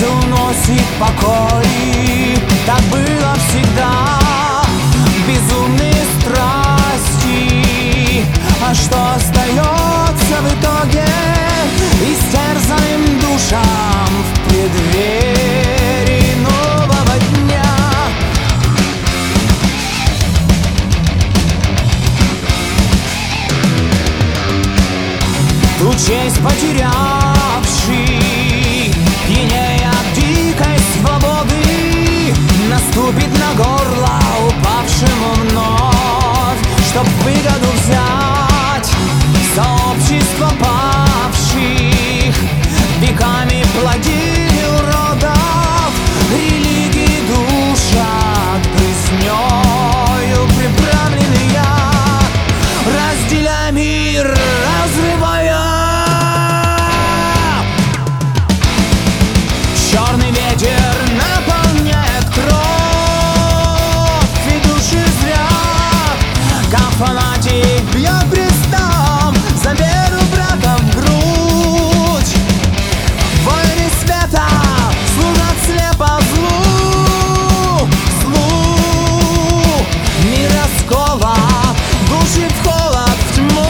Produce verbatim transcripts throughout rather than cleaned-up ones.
уносит покой. Так было всегда, безумные страсти. А что остается в итоге истерзанным душам в преддверии нового дня? Ту честь потерявший, пьянея от дикой свободы, наступит на горло упавшему вновь, чтоб выгоду взять. Сообщество павших веками плодили уродов, религии душат грызнёю приправленные, разделяя мир, разрывая. Черный ветер наполняет кровь и души зря, как фанатик бьет брестом за веру брата в грудь. Воины света служат слепо злу, злу. Мир расколот, души в холод, в тьму.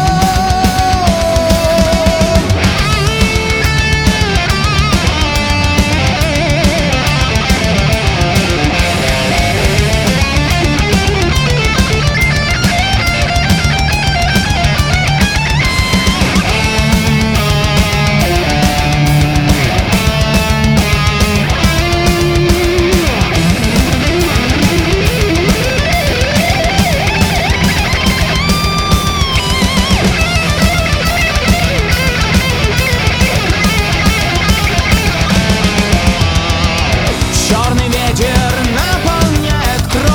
Черный ветер наполняет кровь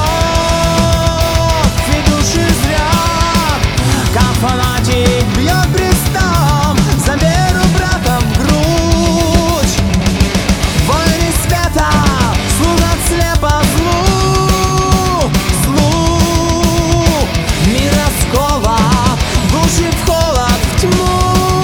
и души зря, как фанатик бьет брестом за веру брата в грудь. Воины света служат слепо злу, злу. Мир расколот, души в холод, в тьму.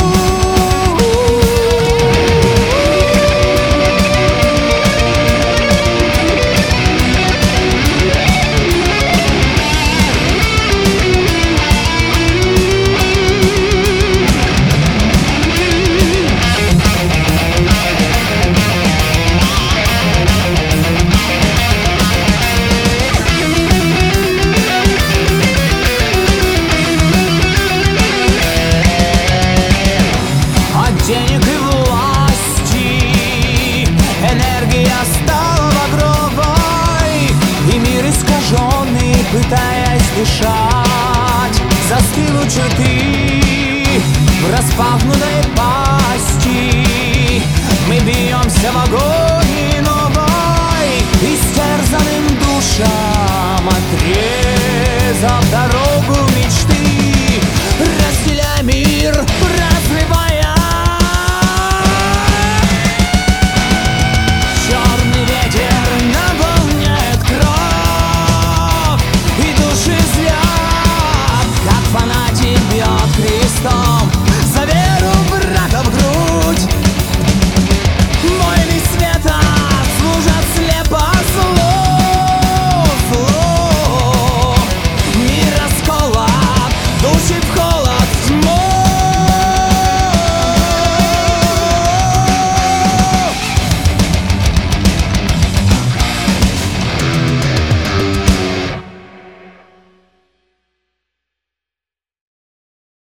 Денег и власти энергия стала багровой, и мир искаженный, пытаясь дышать, застыл у черты в распахнутой пасти. Мы бьемся в агонии новой, истерзанным душам отрезав дорогу мечты, разделяя мир, разрывая. Черный ветер наполняет кровь и души зря, как фанатик бьет крестом